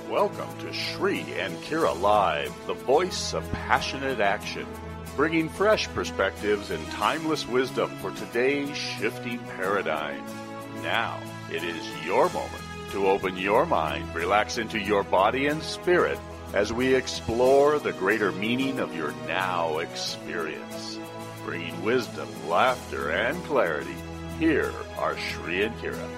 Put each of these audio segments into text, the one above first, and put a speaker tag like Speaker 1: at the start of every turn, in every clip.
Speaker 1: Welcome to Shri and Kira Live, the voice of passionate action, bringing fresh perspectives and timeless wisdom for today's shifting paradigm. Now, it is your moment to open your mind, relax into your body and spirit as we explore the greater meaning of your now experience. Bringing wisdom, laughter, and clarity, here are Shri and Kira.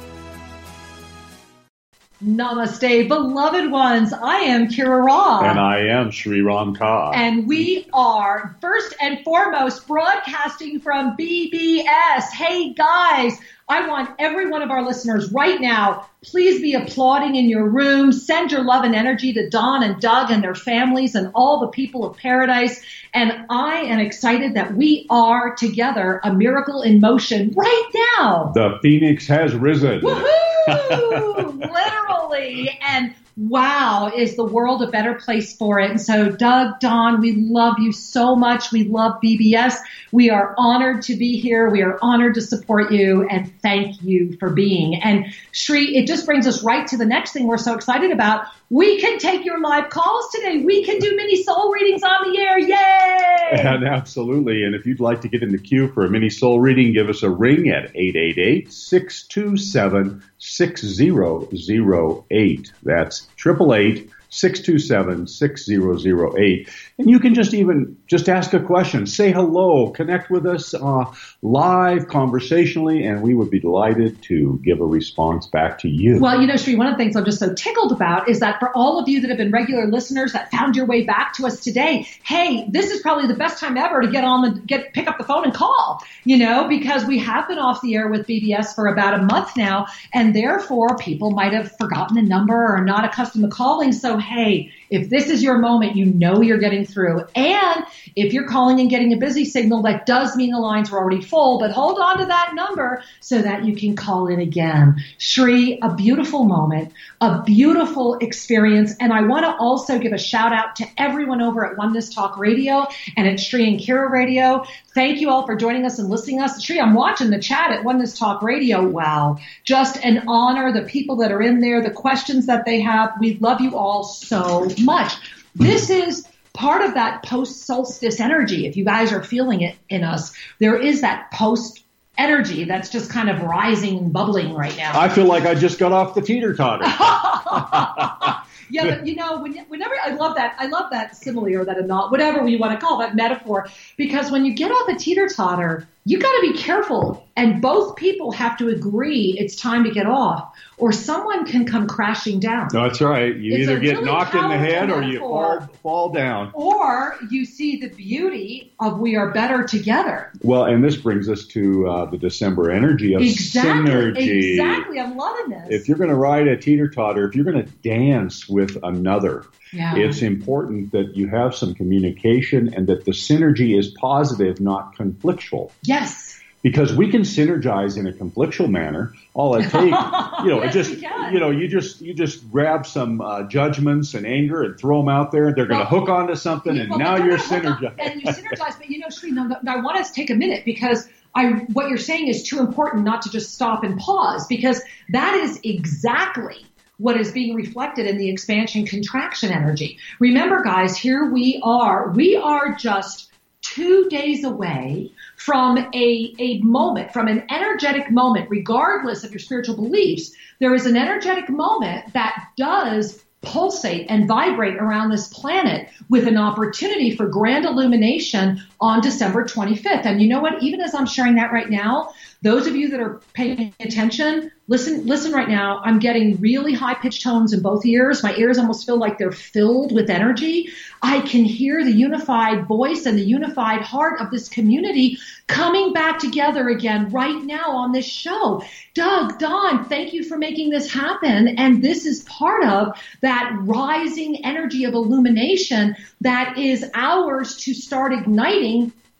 Speaker 2: Namaste, beloved ones. I am Kira Ra.
Speaker 3: And I am Sri Ram Ka.
Speaker 2: And we are, first and foremost, broadcasting from BBS. Hey, guys, I want every one of our listeners right now, please be applauding in your room. Send your love and energy to Don and Doug and their families and all the people of paradise. And I am excited that we are together, a miracle in motion right now.
Speaker 3: The Phoenix has risen.
Speaker 2: Woohoo! Literally. And wow, is the world a better place for it? And so, Doug, Don, we love you so much. We love BBS. We are honored to be here. We are honored to support you, and thank you for being. And Shri, it just brings us right to the next thing we're so excited about. We can take your live calls today. We can do mini soul readings on the air. Yay!
Speaker 3: And absolutely. And if you'd like to get in the queue for a mini soul reading, give us a ring at 888-627-6008. That's 888-627-6008. And you can just ask a question, say hello, connect with us live, conversationally, and we would be delighted to give a response back to you.
Speaker 2: Well, Shri, one of the things I'm just so tickled about is that for all of you that have been regular listeners that found your way back to us today, hey, this is probably the best time ever to pick up the phone and call, because we have been off the air with BBS for about a month now, and therefore people might have forgotten the number or not accustomed to calling. So, hey, if this is your moment, you're getting through. And if you're calling and getting a busy signal, that does mean the lines are already full, but hold on to that number so that you can call in again. Shri, a beautiful moment, a beautiful experience. And I want to also give a shout out to everyone over at Oneness Talk Radio and at Shri and Kira Radio. Thank you all for joining us and listening to us. Shri, I'm watching the chat at Oneness Talk Radio. Wow. Just an honor. The people that are in there, the questions that they have. We love you all so much. This is part of that post-solstice energy. If you guys are feeling it in us, there is that post energy that's just kind of rising and bubbling right now.
Speaker 3: I feel like I just got off the teeter-totter.
Speaker 2: Yeah, but whenever I love that simile or that whatever you want to call that metaphor, because when you get off a teeter-totter, you got to be careful, and both people have to agree it's time to get off, or someone can come crashing down.
Speaker 3: That's right. You either get knocked in the head or you fall down.
Speaker 2: Or you see the beauty of we are better together.
Speaker 3: Well, and this brings us to the December energy of synergy.
Speaker 2: Exactly. I'm loving this.
Speaker 3: If you're going to ride a teeter-totter, if you're going to dance with another, it's important that you have some communication and that the synergy is positive, not conflictual.
Speaker 2: Yes.
Speaker 3: Because we can synergize in a conflictual manner. All it takes, you just grab some judgments and anger and throw them out there. They're going to hook onto something, and now you're synergized.
Speaker 2: And you synergize. But Shri, I want us to take a minute because what you're saying is too important not to just stop and pause, because that is exactly what is being reflected in the expansion-contraction energy. Remember, guys, here we are just 2 days away from a moment, from an energetic moment, regardless of your spiritual beliefs. There is an energetic moment that does pulsate and vibrate around this planet with an opportunity for grand illumination on December 25th. And you know what? Even as I'm sharing that right now, those of you that are paying attention, listen right now. I'm getting really high-pitched tones in both ears. My ears almost feel like they're filled with energy. I can hear the unified voice and the unified heart of this community coming back together again right now on this show. Doug, Don, thank you for making this happen. And this is part of that rising energy of illumination that is ours to start igniting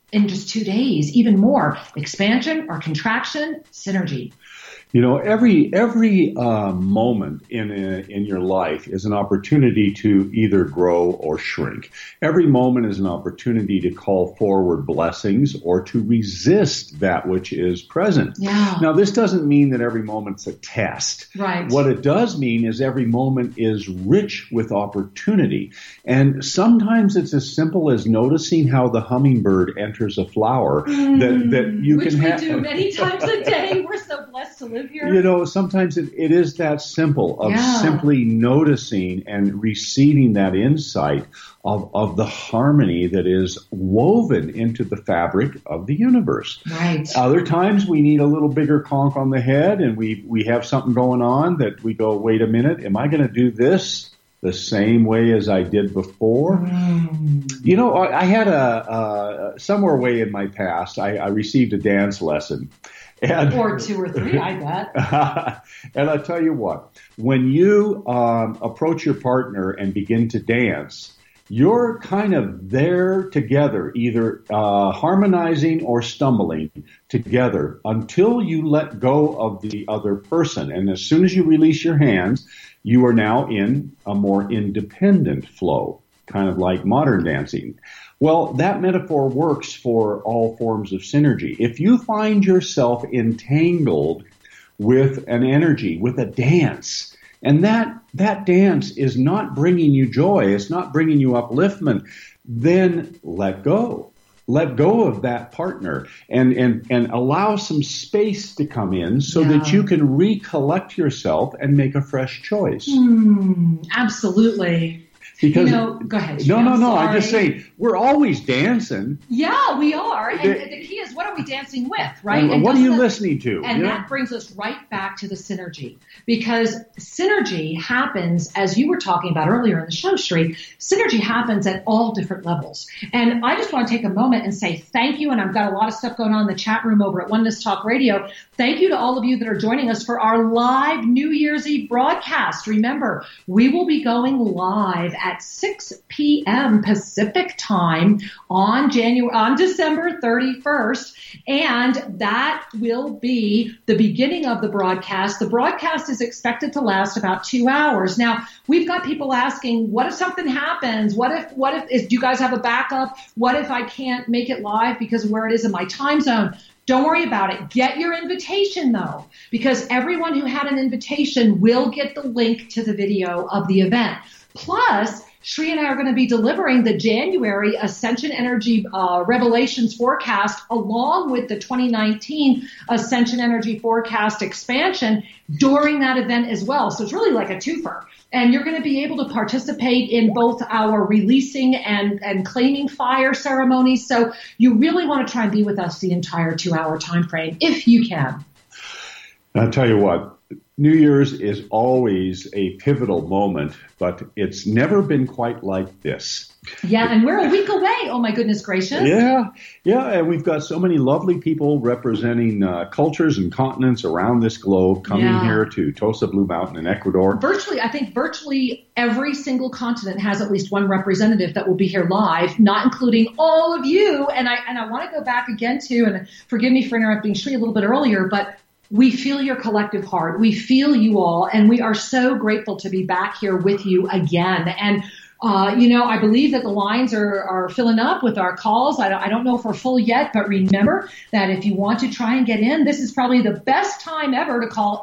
Speaker 2: in just 2 days, even more. Expansion or contraction, synergy.
Speaker 3: You know, every moment in your life is an opportunity to either grow or shrink. Every moment is an opportunity to call forward blessings or to resist that which is present.
Speaker 2: Yeah.
Speaker 3: Now, this doesn't mean that every moment's a test.
Speaker 2: Right.
Speaker 3: What it does mean is every moment is rich with opportunity. And sometimes it's as simple as noticing how the hummingbird enters a flower that you
Speaker 2: which
Speaker 3: can
Speaker 2: we
Speaker 3: have.
Speaker 2: do many times a day. We're so blessed to live here.
Speaker 3: You know, sometimes it is that simple of simply noticing and receiving that insight of the harmony that is woven into the fabric of the universe.
Speaker 2: Right.
Speaker 3: Other times we need a little bigger conk on the head and we have something going on that we go, wait a minute, am I going to do this the same way as I did before? You know, I had somewhere way in my past, I received a dance lesson.
Speaker 2: Or 2 or 3, I bet.
Speaker 3: And I'll tell you what, when you approach your partner and begin to dance, you're kind of there together, either harmonizing or stumbling together until you let go of the other person. And as soon as you release your hands, you are now in a more independent flow, kind of like modern dancing. Well, that metaphor works for all forms of synergy. If you find yourself entangled with an energy, with a dance, and that dance is not bringing you joy, it's not bringing you upliftment, then let go. Let go of that partner and allow some space to come in so that you can recollect yourself and make a fresh choice.
Speaker 2: Absolutely.
Speaker 3: Because,
Speaker 2: go ahead.
Speaker 3: No. I'm just saying, we're always dancing.
Speaker 2: Yeah, we are. And the key is, what are we dancing with, right?
Speaker 3: And what are you listening to?
Speaker 2: And that brings us right back to the synergy. Because synergy happens, as you were talking about earlier in the show, Sri, synergy happens at all different levels. And I just want to take a moment and say thank you. And I've got a lot of stuff going on in the chat room over at Oneness Talk Radio. Thank you to all of you that are joining us for our live New Year's Eve broadcast. Remember, we will be going live at 6 p.m. Pacific time on December 31st, and that will be the beginning of the broadcast. The broadcast is expected to last about 2 hours. Now, we've got people asking, what if something happens? What if do you guys have a backup? What if I can't make it live because of where it is in my time zone? Don't worry about it. Get your invitation, though, because everyone who had an invitation will get the link to the video of the event. Plus, Sri and I are going to be delivering the January Ascension Energy Revelations forecast along with the 2019 Ascension Energy forecast expansion during that event as well. So it's really like a twofer. And you're going to be able to participate in both our releasing and claiming fire ceremonies. So you really want to try and be with us the entire 2-hour time frame if you can.
Speaker 3: I'll tell you what. New Year's is always a pivotal moment, but it's never been quite like this.
Speaker 2: Yeah, and we're a week away. Oh, my goodness gracious.
Speaker 3: Yeah, and we've got so many lovely people representing cultures and continents around this globe coming here to Tosa Blue Mountain in Ecuador.
Speaker 2: I think virtually every single continent has at least one representative that will be here live, not including all of you. And I want to go back again to, and forgive me for interrupting Sri a little bit earlier, but we feel your collective heart. We feel you all, and we are so grateful to be back here with you again. And, I believe that the lines are filling up with our calls. I don't know if we're full yet, but remember that if you want to try and get in, this is probably the best time ever to call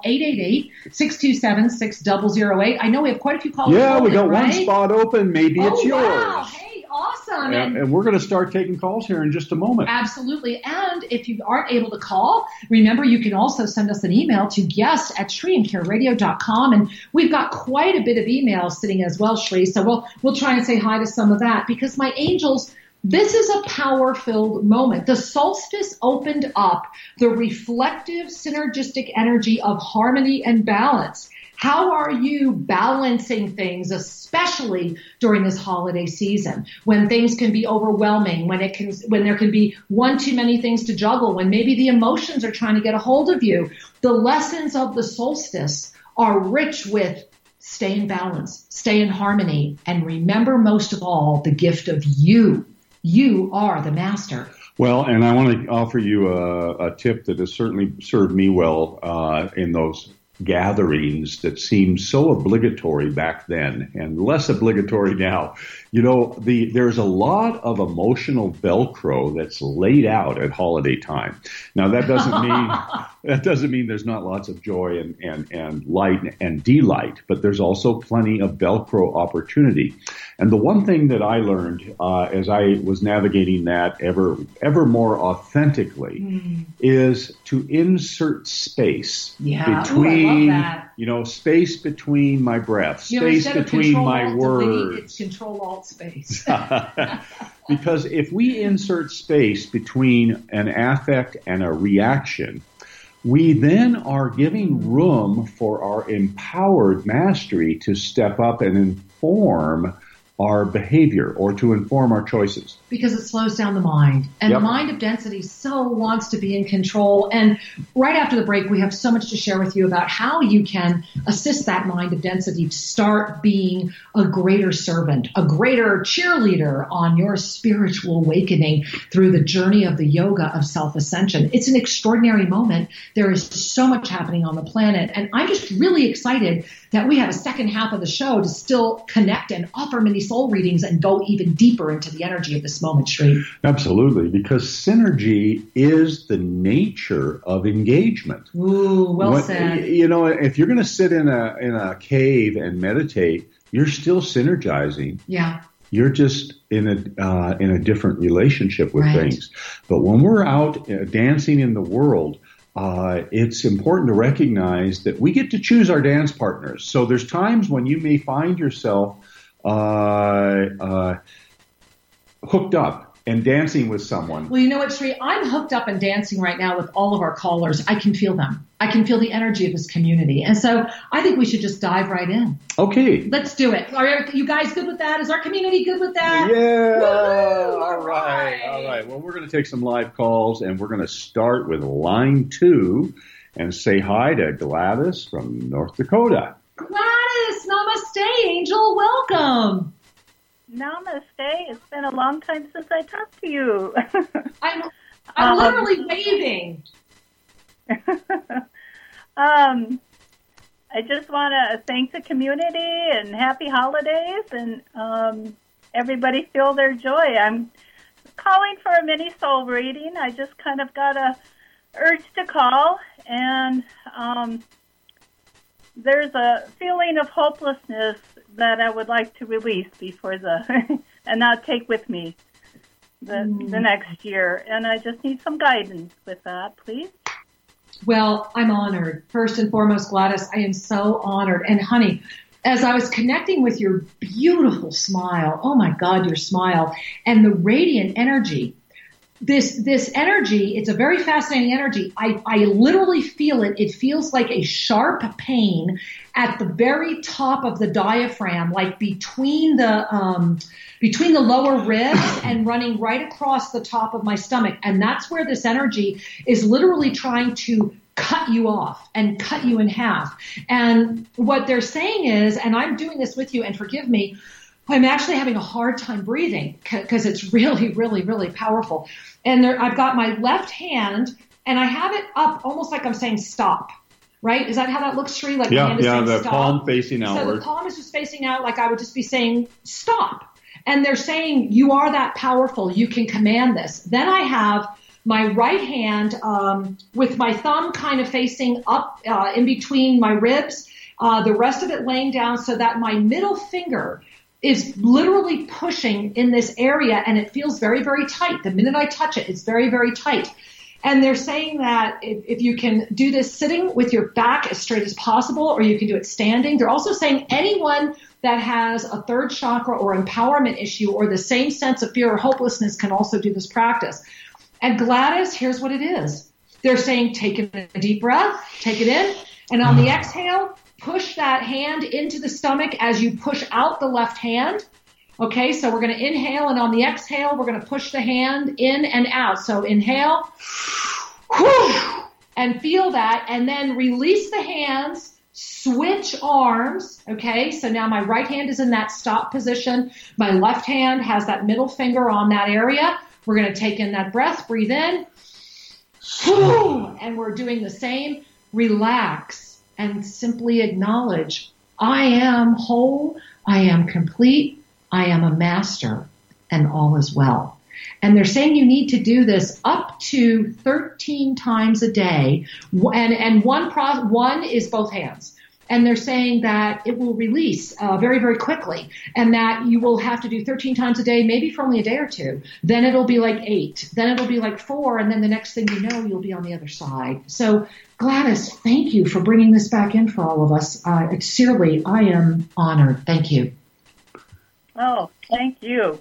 Speaker 2: 888-627-6008. I know we have quite a few callers.
Speaker 3: Yeah, we got one spot open. Maybe it's yours.
Speaker 2: Wow. Hey, awesome.
Speaker 3: And we're going to start taking calls here in just a moment.
Speaker 2: Absolutely. And if you aren't able to call, remember you can also send us an email to guest@SriandKiraRadio.com. And we've got quite a bit of emails sitting as well, Sri. So we'll try and say hi to some of that, because my angels, this is a power-filled moment. The solstice opened up the reflective, synergistic energy of harmony and balance. How are you balancing things, especially during this holiday season, when things can be overwhelming, when there can be one too many things to juggle, when maybe the emotions are trying to get a hold of you? The lessons of the solstice are rich with stay in balance, stay in harmony, and remember most of all the gift of you. You are the master.
Speaker 3: Well, and I want to offer you a tip that has certainly served me well in those gatherings that seemed so obligatory back then and less obligatory now. You know, there's a lot of emotional Velcro that's laid out at holiday time. Now that doesn't mean there's not lots of joy and light and delight, but there's also plenty of Velcro opportunity. And the one thing that I learned as I was navigating that ever more authentically is to insert space between, space between my breaths, space between my words.
Speaker 2: It's Control-Alt space.
Speaker 3: Because if we insert space between an affect and a reaction, we then are giving room for our empowered mastery to step up and inform our behavior or to inform our choices.
Speaker 2: Because it slows down the mind. And the mind of density so wants to be in control. And right after the break, we have so much to share with you about how you can assist that mind of density to start being a greater servant, a greater cheerleader on your spiritual awakening through the journey of the yoga of self-ascension. It's an extraordinary moment. There is so much happening on the planet. And I'm just really excited that we have a second half of the show to still connect and offer many soul readings and go even deeper into the energy of this moment, Sri.
Speaker 3: Absolutely, because synergy is the nature of engagement.
Speaker 2: Ooh, well said.
Speaker 3: You know, if you're going to sit in a cave and meditate, you're still synergizing.
Speaker 2: Yeah.
Speaker 3: You're just in a different relationship with things. But when we're out dancing in the world, it's important to recognize that we get to choose our dance partners. So there's times when you may find yourself hooked up and dancing with someone.
Speaker 2: Well, you know what, Sri? I'm hooked up and dancing right now with all of our callers. I can feel them. I can feel the energy of this community. And so I think we should just dive right in.
Speaker 3: Okay.
Speaker 2: Let's do it. Are you guys good with that? Is our community good with that?
Speaker 3: Yeah.
Speaker 2: Woo-hoo!
Speaker 3: All right. Well, we're going to take some live calls, and we're going to start with line 2 and say hi to Gladys from North Dakota.
Speaker 2: Gladys, namaste, angel. Welcome.
Speaker 4: Namaste. It's been a long time since I talked to you.
Speaker 2: I'm literally waving.
Speaker 4: I just want to thank the community and happy holidays, and everybody feel their joy. I'm calling for a mini soul reading. I just kind of got a urge to call, and there's a feeling of hopelessness that I would like to release before and not take with me the next year. And I just need some guidance with that, please.
Speaker 2: Well, I'm honored. First and foremost, Gladys, I am so honored. And honey, as I was connecting with your beautiful smile, oh my God, your smile, and the radiant energy, this energy, it's a very fascinating energy. I literally feel it. It feels like a sharp pain at the very top of the diaphragm, like between the lower ribs and running right across the top of my stomach. And that's where this energy is literally trying to cut you off and cut you in half. And what they're saying is, and I'm doing this with you, and forgive me, I'm actually having a hard time breathing because it's really, really, really powerful. And I've got my left hand, and I have it up almost like I'm saying stop, right? Is that how that looks, Sri? Like my hand is saying
Speaker 3: the
Speaker 2: stop.
Speaker 3: palm facing outward.
Speaker 2: So the palm is just facing out like I would just be saying stop. And they're saying you are that powerful. You can command this. Then I have my right hand with my thumb kind of facing up in between my ribs, the rest of it laying down so that my middle finger is literally pushing in this area, and it feels very, very tight. The minute I touch it, it's very, very tight. And they're saying that if you can do this sitting with your back as straight as possible, or you can do it standing. They're also saying anyone that has a third chakra or empowerment issue or the same sense of fear or hopelessness can also do this practice. And Gladys, here's what it is. They're saying take a deep breath, take it in, and on the exhale, push that hand into the stomach as you push out the left hand. Okay, so we're going to inhale, and on the exhale, we're going to push the hand in and out. So inhale, and feel that, and then release the hands, switch arms. Okay, so now my right hand is in that stop position. My left hand has that middle finger on that area. We're going to take in that breath, breathe in, and we're doing the same. Relax and simply acknowledge, I am whole, I am complete, I am a master, and all is well. And they're saying you need to do this up to 13 times a day, and one is both hands. And they're saying that it will release very, very quickly, and that you will have to do 13 times a day, maybe for only a day or two. Then it'll be like 8. Then it'll be like 4. And then the next thing you know, you'll be on the other side. So Gladys, thank you for bringing this back in for all of us. Sincerely, I am honored. Thank you.
Speaker 4: Oh, thank you.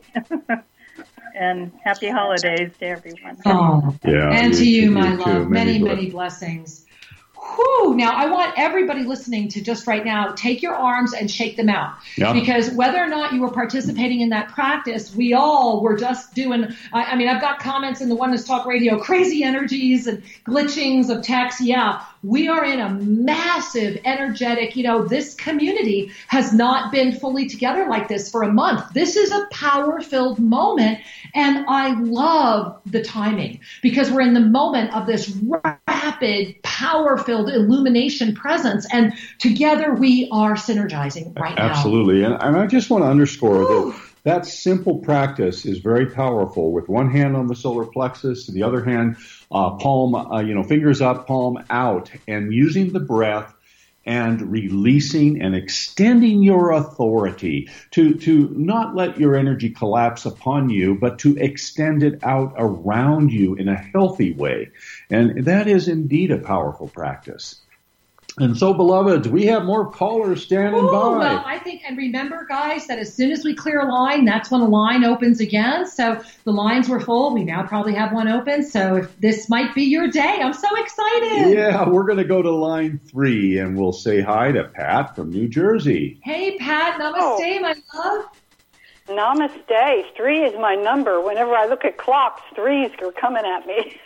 Speaker 4: And happy holidays to everyone.
Speaker 2: Oh,
Speaker 3: yeah,
Speaker 2: and to you, my
Speaker 3: too.
Speaker 2: love. Many blessings. Whew. Now, I want everybody listening to just right now take your arms and shake them out.
Speaker 3: Yeah.
Speaker 2: Because whether or not you were participating in that practice, we all were just doing, I mean, I've got comments in the Oneness Talk Radio, crazy energies and glitchings of text. Yeah, we are in a massive energetic, this community has not been fully together like this for a month. This is a power-filled moment, and I love the timing because we're in the moment of this rapid, power-filled illumination presence, and together we are synergizing right now.
Speaker 3: Absolutely. And I just want to underscore that simple practice is very powerful, with one hand on the solar plexus, the other hand, palm, fingers up, palm out, and using the breath and releasing and extending your authority to not let your energy collapse upon you, but to extend it out around you in a healthy way. And that is indeed a powerful practice. And so, beloveds, we have more callers standing by.
Speaker 2: Well, I think, and remember, guys, that as soon as we clear a line, that's when a line opens again. So the lines were full. We now probably have one open. So if this might be your day, I'm so excited.
Speaker 3: Yeah, we're going to go to line 3, and we'll say hi to Pat from New Jersey.
Speaker 2: Hey, Pat. Namaste, my love.
Speaker 5: Namaste. 3 is my number. Whenever I look at clocks, 3s are coming at me.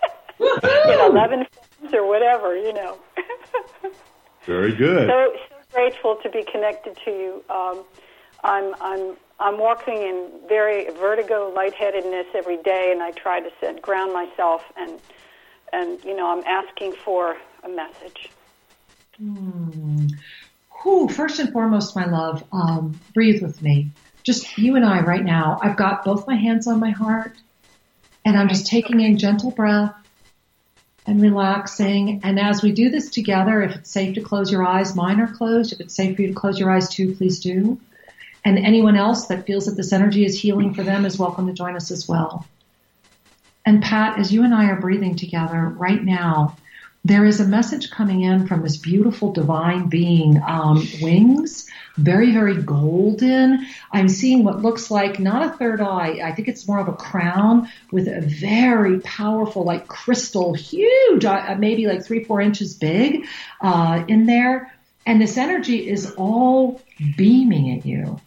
Speaker 5: 11 or whatever,
Speaker 3: Very good.
Speaker 5: So grateful to be connected to you. I'm walking in very vertigo, lightheadedness every day, and I try to ground myself, and I'm asking for a message.
Speaker 2: First and foremost, my love, breathe with me. Just you and I right now. I've got both my hands on my heart, and I'm just taking in gentle breath and relaxing. And as we do this together, if it's safe to close your eyes, mine are closed. If it's safe for you to close your eyes too, please do. And anyone else that feels that this energy is healing for them is welcome to join us as well. And Pat, as you and I are breathing together right now, there is a message coming in from this beautiful divine being, wings, very, very golden. I'm seeing what looks like not a third eye. I think it's more of a crown with a very powerful, like crystal, huge, maybe like 3-4 inches big, in there. And this energy is all beaming at you.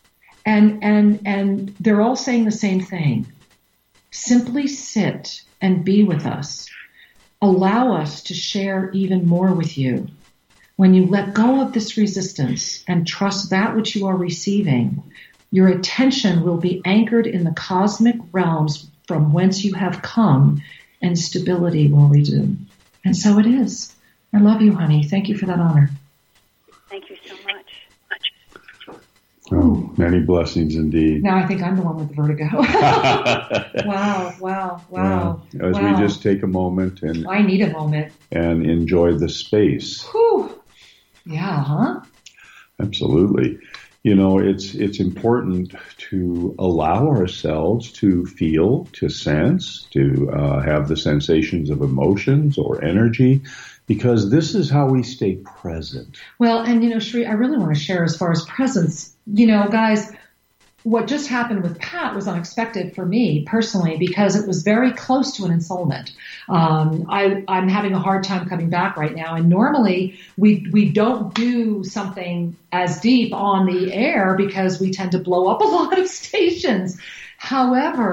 Speaker 2: And they're all saying the same thing. Simply sit and be with us. Allow us to share even more with you. When you let go of this resistance and trust that which you are receiving, your attention will be anchored in the cosmic realms from whence you have come, and stability will resume. And so it is. I love you, honey. Thank you for that honor.
Speaker 5: Thank you so much.
Speaker 3: Oh, many blessings indeed.
Speaker 2: Now I think I'm the one with the vertigo. Wow.
Speaker 3: Well, as we just take a moment and
Speaker 2: I need a moment
Speaker 3: and enjoy the space.
Speaker 2: Whew. Yeah, huh?
Speaker 3: Absolutely. It's important to allow ourselves to feel, to sense, to have the sensations of emotions or energy, because this is how we stay present.
Speaker 2: Well, and Sri, I really want to share as far as presence. Guys, what just happened with Pat was unexpected for me personally, because it was very close to an ensoulment. I'm having a hard time coming back right now, and normally we don't do something as deep on the air because we tend to blow up a lot of stations. However,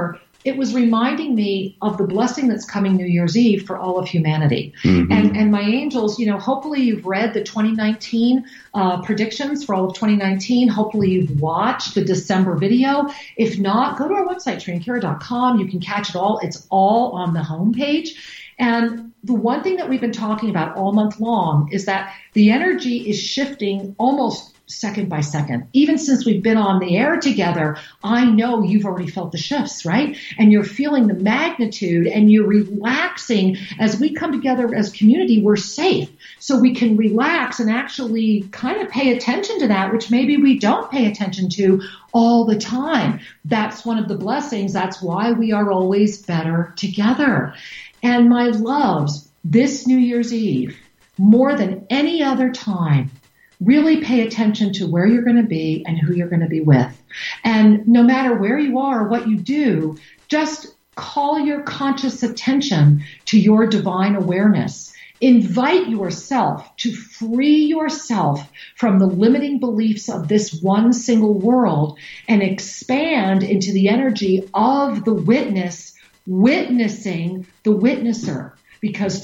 Speaker 2: it was reminding me of the blessing that's coming New Year's Eve for all of humanity. Mm-hmm. And my angels, hopefully you've read the 2019 predictions for all of 2019. Hopefully you've watched the December video. If not, go to our website, ShriAndKira.com. You can catch it all. It's all on the homepage. And the one thing that we've been talking about all month long is that the energy is shifting almost second by second. Even since we've been on the air together, I know you've already felt the shifts, right? And you're feeling the magnitude and you're relaxing. As we come together as community, we're safe. So we can relax and actually kind of pay attention to that, which maybe we don't pay attention to all the time. That's one of the blessings. That's why we are always better together. And my loves, this New Year's Eve, more than any other time, really pay attention to where you're going to be and who you're going to be with. And no matter where you are or what you do, just call your conscious attention to your divine awareness. Invite yourself to free yourself from the limiting beliefs of this one single world and expand into the energy of the witness, witnessing the witnesser. Because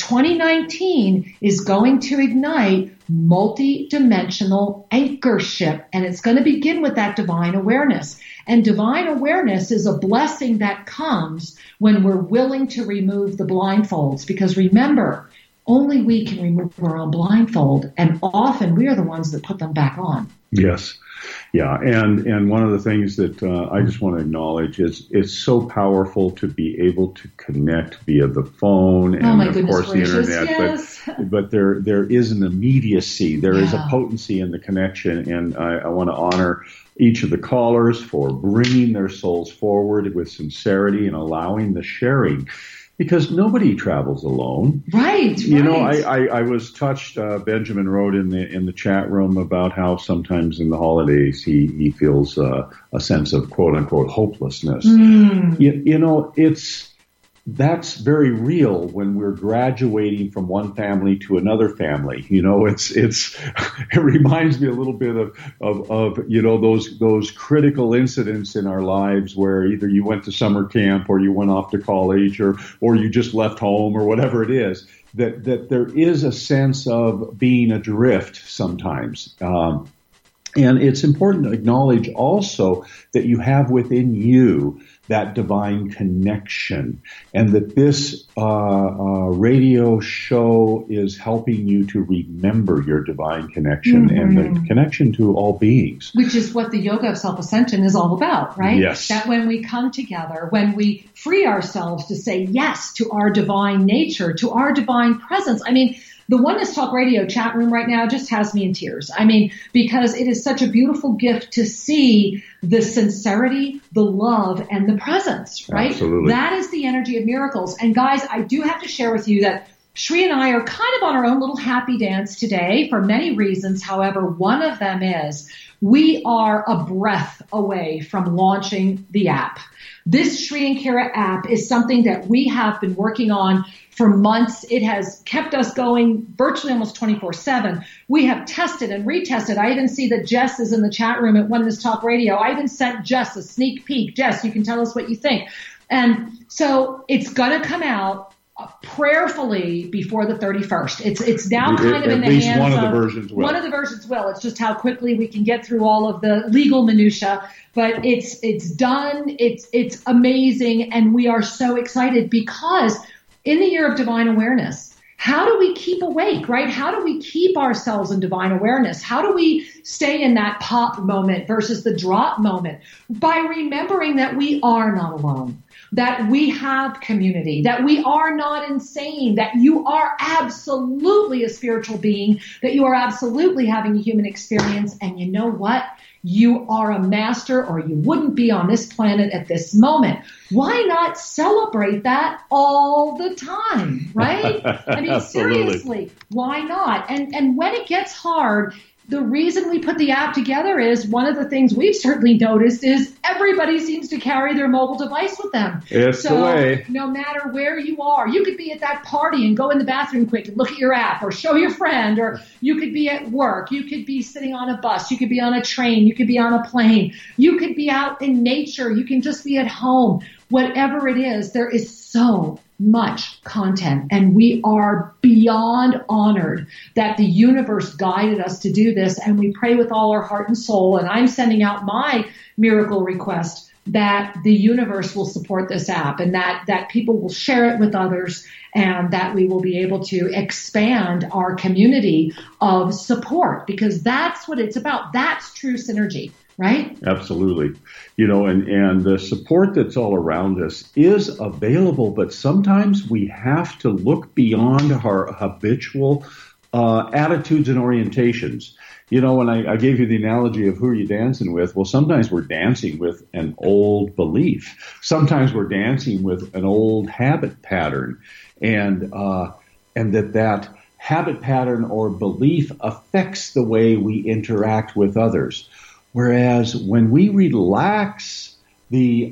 Speaker 2: 2019 is going to ignite multi-dimensional anchorship, and it's going to begin with that divine awareness. And divine awareness is a blessing that comes when we're willing to remove the blindfolds. Because remember, only we can remove our own blindfold, and often we are the ones that put them back on.
Speaker 3: Yes. Yeah, and one of the things that I just want to acknowledge is it's so powerful to be able to connect via the phone and, of course, the internet.
Speaker 2: Yes.
Speaker 3: But there is an immediacy. There is a potency in the connection, and I want to honor each of the callers for bringing their souls forward with sincerity and allowing the sharing. Because nobody travels alone.
Speaker 2: Right.
Speaker 3: I was touched. Benjamin wrote in the chat room about how sometimes in the holidays he feels a sense of quote unquote hopelessness. That's very real when we're graduating from one family to another family. It reminds me a little bit of those critical incidents in our lives where either you went to summer camp or you went off to college or you just left home or whatever it is, that there is a sense of being adrift sometimes. And it's important to acknowledge also that you have within you that divine connection, and that this radio show is helping you to remember your divine connection and the connection to all beings.
Speaker 2: Which is what the yoga of self-ascension is all about, right?
Speaker 3: Yes.
Speaker 2: That when we come together, when we free ourselves to say yes to our divine nature, to our divine presence. I mean, the Oneness Talk Radio chat room right now just has me in tears. I mean, because it is such a beautiful gift to see the sincerity, the love, and the presence, right?
Speaker 3: Absolutely.
Speaker 2: That is the energy of miracles. And guys, I do have to share with you that Shri and I are kind of on our own little happy dance today for many reasons. However, one of them is we are a breath away from launching the app. This Shri and Kira app is something that we have been working on for months. It has kept us going virtually almost 24/7. We have tested and retested. I even see that Jess is in the chat room at Oneness Talk Radio. I even sent Jess a sneak peek. Jess, you can tell us what you think. And so it's going to come out prayerfully before the 31st. It's now kind of in the hands of...
Speaker 3: At least one of the versions will.
Speaker 2: One of the versions will. It's just how quickly we can get through all of the legal minutia. But it's done. It's amazing. And we are so excited because in the year of divine awareness, how do we keep awake, right? How do we keep ourselves in divine awareness? How do we stay in that pop moment versus the drop moment? By remembering that we are not alone, that we have community, that we are not insane, that you are absolutely a spiritual being, that you are absolutely having a human experience. And you know what? You are a master, or you wouldn't be on this planet at this moment. Why not celebrate that all the time, right? I mean, seriously, why not? And when it gets hard, the reason we put the app together is one of the things we've certainly noticed is everybody seems to carry their mobile device with them.
Speaker 3: It's the way.
Speaker 2: No matter where you are, you could be at that party and go in the bathroom quick and look at your app or show your friend, or you could be at work. You could be sitting on a bus. You could be on a train. You could be on a plane. You could be out in nature. You can just be at home. whatever it is, there is so much content, and we are beyond honored that the universe guided us to do this, and we pray with all our heart and soul, and I'm sending out my miracle request that the universe will support this app, and that people will share it with others, and that we will be able to expand our community of support, because that's what it's about. That's true synergy, right?
Speaker 3: Absolutely. And the support that's all around us is available, but sometimes we have to look beyond our habitual attitudes and orientations. When I gave you the analogy of who are you dancing with, well, sometimes we're dancing with an old belief. Sometimes we're dancing with an old habit pattern, and that habit pattern or belief affects the way we interact with others. Whereas when we relax the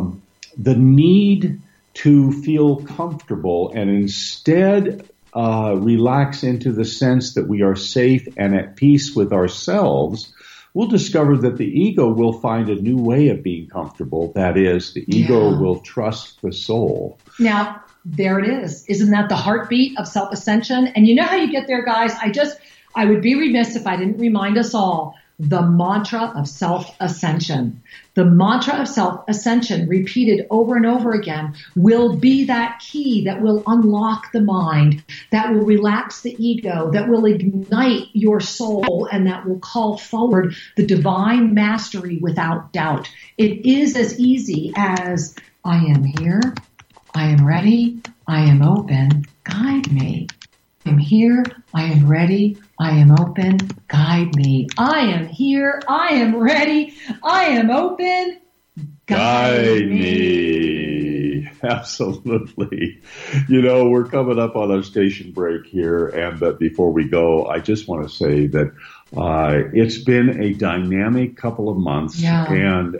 Speaker 3: need to feel comfortable and instead relax into the sense that we are safe and at peace with ourselves, we'll discover that the ego will find a new way of being comfortable. That is, the ego will trust the soul.
Speaker 2: Now, there it is. Isn't that the heartbeat of self-ascension? And you know how you get there, guys? I would be remiss if I didn't remind us all the mantra of self-ascension. The mantra of self-ascension, repeated over and over again, will be that key that will unlock the mind, that will relax the ego, that will ignite your soul, and that will call forward the divine mastery without doubt. It is as easy as, I am here, I am ready, I am open, guide me. I am here, I am ready, I am open, guide me. I am here, I am ready, I am open, guide me.
Speaker 3: Absolutely. We're coming up on our station break here, and before we go, I just want to say that it's been a dynamic couple of months, and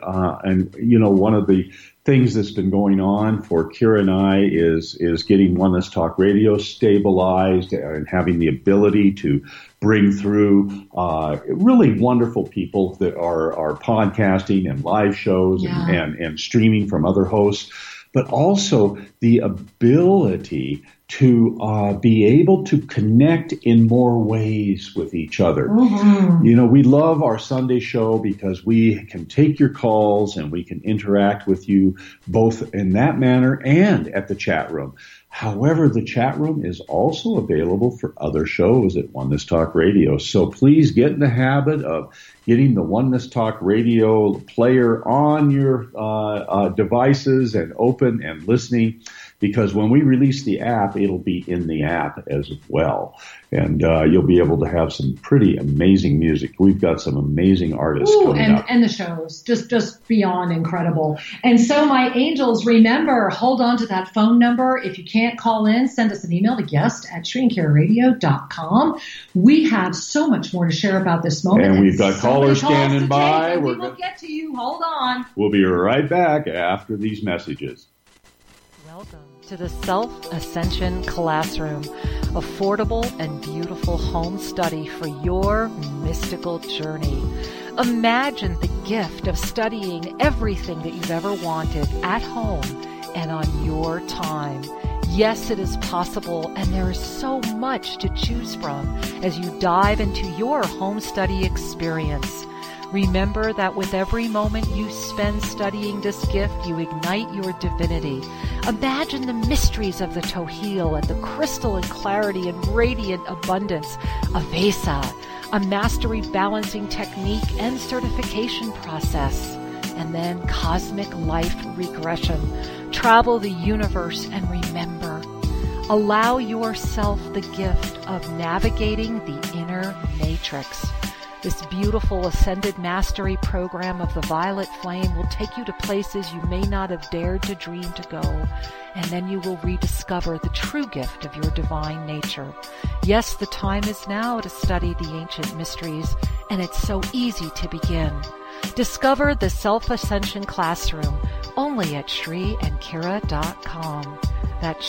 Speaker 3: one of the things that's been going on for Kira and I is getting Oneness Talk Radio stabilized and having the ability to bring through really wonderful people that are podcasting and live shows and streaming from other hosts, but also the ability to be able to connect in more ways with each other. Mm-hmm. We love our Sunday show because we can take your calls and we can interact with you both in that manner and at the chat room. However, the chat room is also available for other shows at Oneness Talk Radio. So please get in the habit of getting the Oneness Talk Radio player on your devices and open and listening, because when we release the app, it'll be in the app as well. And you'll be able to have some pretty amazing music. We've got some amazing artists coming up.
Speaker 2: And the shows, just beyond incredible. And so, my angels, remember, hold on to that phone number. If you can't call in, send us an email to guest@ShriAndKiraRadio.com. We have so much more to share about this moment.
Speaker 3: And we've got callers standing by.
Speaker 2: We will get to you. Hold on.
Speaker 3: We'll be right back after these messages.
Speaker 6: Welcome to the Self-Ascension Classroom, affordable and beautiful home study for your mystical journey. Imagine the gift of studying everything that you've ever wanted at home and on your time. Yes, it is possible, and there is so much to choose from as you dive into your home study experience. Remember that with every moment you spend studying this gift, you ignite your divinity. Imagine the mysteries of the Tohil and the crystalline clarity and radiant abundance of Asa, a mastery balancing technique and certification process, and then cosmic life regression. Travel the universe and remember. Allow yourself the gift of navigating the inner matrix. This beautiful Ascended Mastery program of the Violet Flame will take you to places you may not have dared to dream to go, and then you will rediscover the true gift of your divine nature. Yes, the time is now to study the ancient mysteries, and it's so easy to begin. Discover the Self-Ascension Classroom only at ShriAndKira.com. That's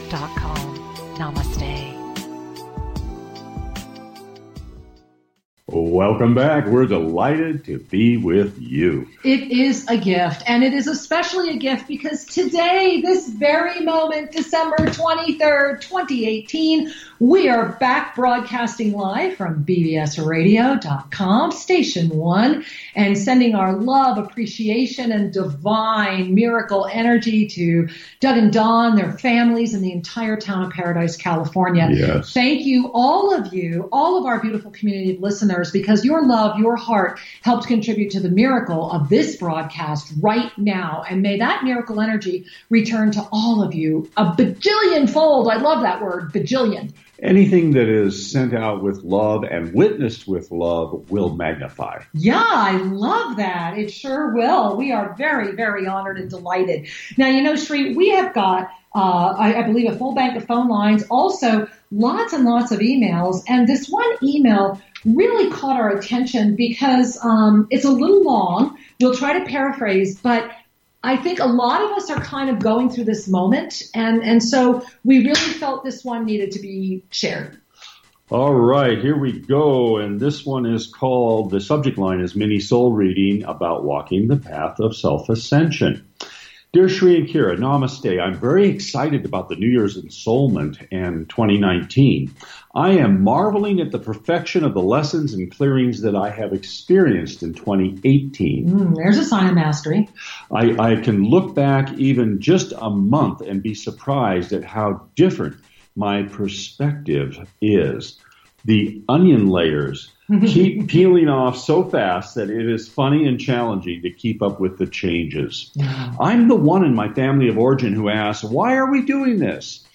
Speaker 6: ShriAndKira.com. Namaste.
Speaker 3: Welcome back. We're delighted to be with you.
Speaker 2: It is a gift, and it is especially a gift because today, this very moment, December 23rd, 2018, we are back broadcasting live from bbsradio.com, Station 1, and sending our love, appreciation, and divine miracle energy to Doug and Dawn, their families, and the entire town of Paradise, California.
Speaker 3: Yes.
Speaker 2: Thank you, all of our beautiful community of listeners, because your love, your heart helped contribute to the miracle of this broadcast right now. And may that miracle energy return to all of you a bajillion fold. I love that word, bajillion.
Speaker 3: Anything that is sent out with love and witnessed with love will magnify.
Speaker 2: Yeah, I love that. It sure will. We are very, very honored and delighted. Now, Sri, we have got, I believe, a full bank of phone lines, also lots and lots of emails. And this one email really caught our attention because it's a little long. We'll try to paraphrase, but I think a lot of us are kind of going through this moment, and so we really felt this one needed to be shared.
Speaker 3: All right, here we go. And this one is called, the subject line is Mini Soul Reading about walking the path of self-ascension. Dear Sri and Kira, namaste. I'm very excited about the New Year's ensoulment in 2019. I am marveling at the perfection of the lessons and clearings that I have experienced in 2018.
Speaker 2: There's a sign of mastery.
Speaker 3: I can look back even just a month and be surprised at how different my perspective is. The onion layers keep peeling off so fast that it is funny and challenging to keep up with the changes.
Speaker 2: Yeah.
Speaker 3: I'm the one in my family of origin who asks, why are we doing this?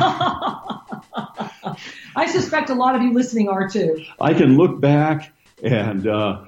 Speaker 2: I suspect a lot of you listening are too.
Speaker 3: I can look back and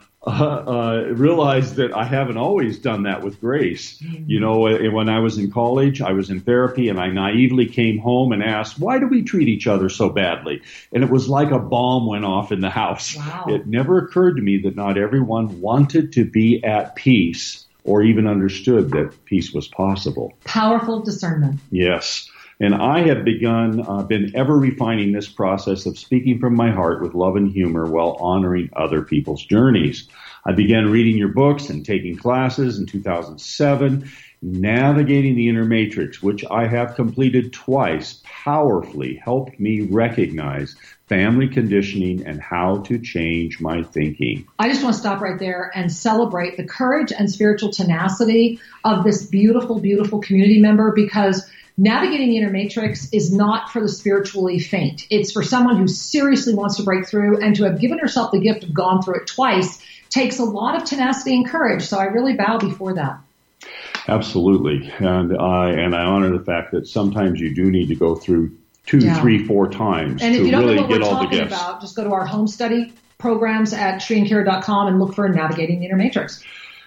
Speaker 3: realize that I haven't always done that with grace. When I was in college, I was in therapy, and I naively came home and asked, why do we treat each other so badly? And it was like a bomb went off in the house.
Speaker 2: Wow.
Speaker 3: It never occurred to me that not everyone wanted to be at peace or even understood that peace was possible.
Speaker 2: Powerful discernment.
Speaker 3: Yes. And I have been ever refining this process of speaking from my heart with love and humor while honoring other people's journeys. I began reading your books and taking classes in 2007. Navigating the Inner Matrix, which I have completed twice, powerfully helped me recognize family conditioning and how to change my thinking.
Speaker 2: I just want to stop right there and celebrate the courage and spiritual tenacity of this beautiful, beautiful community member, because navigating the Inner Matrix is not for the spiritually faint. It's for someone who seriously wants to break through, and to have given herself the gift of gone through it twice takes a lot of tenacity and courage. So I really bow before that.
Speaker 3: Absolutely. And I honor the fact that sometimes you do need to go through 2, 3, 4 times
Speaker 2: and
Speaker 3: to
Speaker 2: if you don't
Speaker 3: really
Speaker 2: know what
Speaker 3: get
Speaker 2: we're
Speaker 3: all the
Speaker 2: talking
Speaker 3: gifts.
Speaker 2: about, just go to our home study programs at SriandKira.com and look for Navigating the Inner Matrix.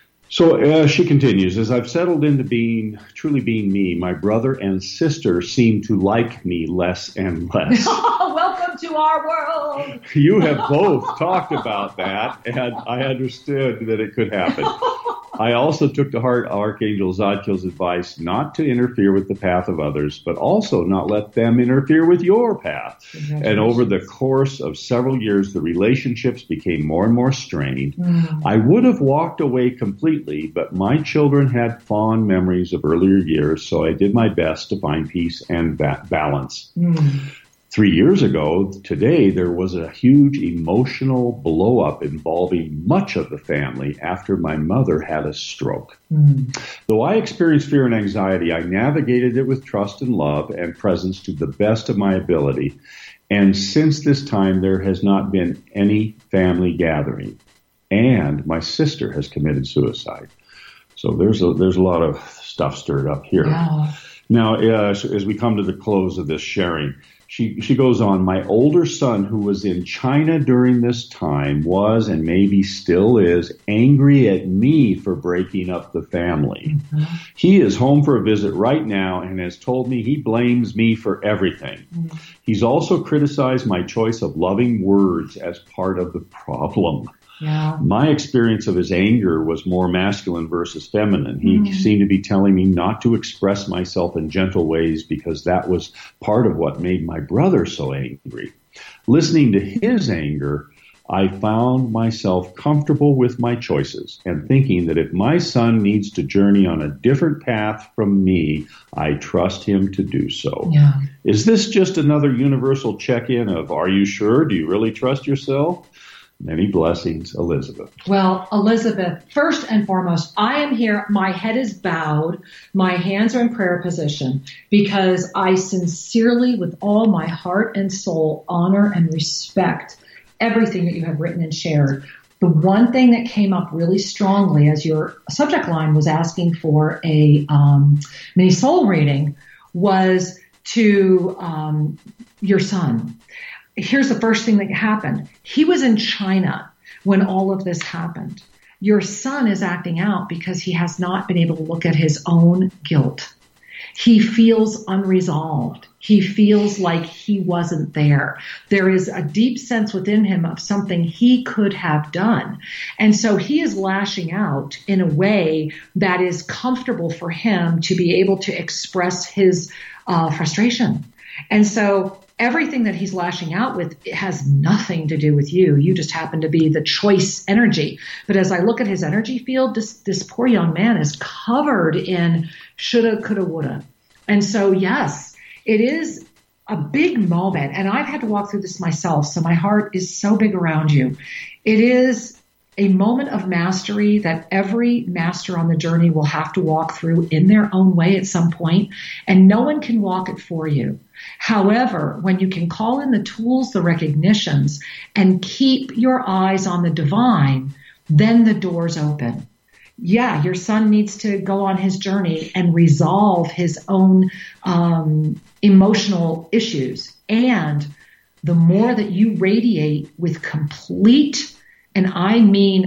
Speaker 3: So she continues, as I've settled into truly being me, my brother and sister seem to like me less and less.
Speaker 2: Welcome to our world.
Speaker 3: You have both talked about that, and I understood that it could happen. I also took to heart Archangel Zadkiel's advice not to interfere with the path of others, but also not let them interfere with your path. And over the course of several years, the relationships became more and more strained. I would have walked away completely, but my children had fond memories of earlier years, so I did my best to find peace and balance. 3 years ago, today, there was a huge emotional blow-up involving much of the family after my mother had a stroke. Though I experienced fear and anxiety, I navigated it with trust and love and presence to the best of my ability. And since this time, there has not been any family gathering. And my sister has committed suicide. So there's a lot of stuff stirred up here.
Speaker 2: Wow.
Speaker 3: Now, as we come to the close of this sharing, she goes on, my older son, who was in China during this time, was and maybe still is angry at me for breaking up the family. He is home for a visit right now and has told me he blames me for everything. He's also criticized my choice of loving words as part of the problem.
Speaker 2: Yeah.
Speaker 3: My experience of his anger was more masculine versus feminine. He seemed to be telling me not to express myself in gentle ways because that was part of what made my brother so angry. Listening to his anger, I found myself comfortable with my choices and thinking that if my son needs to journey on a different path from me, I trust him to do so.
Speaker 2: Yeah.
Speaker 3: Is this just another universal check-in of, are you sure? Do you really trust yourself? Many blessings, Elizabeth.
Speaker 2: Well, Elizabeth, first and foremost, I am here. My head is bowed. My hands are in prayer position because I sincerely, with all my heart and soul, honor and respect everything that you have written and shared. The one thing that came up really strongly as your subject line was asking for a mini soul reading was to your son. Here's the first thing that happened. He was in China when all of this happened. Your son is acting out because he has not been able to look at his own guilt. He feels unresolved. He feels like he wasn't there. There is a deep sense within him of something he could have done. And so he is lashing out in a way that is comfortable for him to be able to express his frustration. And so everything that he's lashing out with has nothing to do with you. You just happen to be the choice energy. But as I look at his energy field, this poor young man is covered in shoulda, coulda, woulda. And so, yes, it is a big moment. And I've had to walk through this myself, so my heart is so big around you. It is a moment of mastery that every master on the journey will have to walk through in their own way at some point, and no one can walk it for you. However, when you can call in the tools, the recognitions, and keep your eyes on the divine, then the doors open. Yeah, your son needs to go on his journey and resolve his own emotional issues. And the more that you radiate with complete, and I mean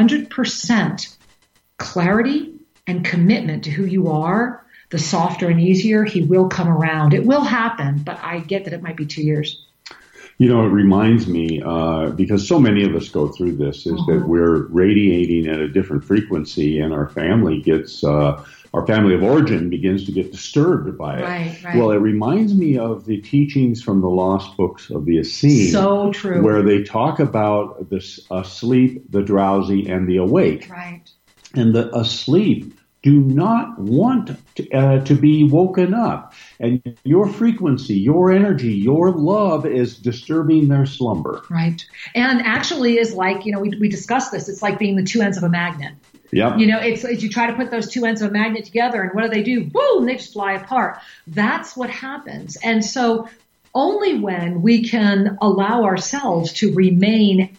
Speaker 2: 100% clarity and commitment to who you are, the softer and easier he will come around. It will happen, but I get that it might be 2 years.
Speaker 3: You know, it reminds me, because so many of us go through this, is that we're radiating at a different frequency, and our family gets, our family of origin begins to get disturbed by it.
Speaker 2: Right.
Speaker 3: Well, it reminds me of the teachings from the Lost Books of the Essene.
Speaker 2: So true.
Speaker 3: Where they talk about the asleep, the drowsy, and the awake.
Speaker 2: Right.
Speaker 3: And the asleep do not want to be woken up. And your frequency, your energy, your love is disturbing their slumber.
Speaker 2: Right. And actually is like, you know, we discussed this. It's like being the two ends of a magnet.
Speaker 3: Yep.
Speaker 2: You know, it's you try to put those two ends of a magnet together, and what do? Boom, they just fly apart. That's what happens. And so only when we can allow ourselves to remain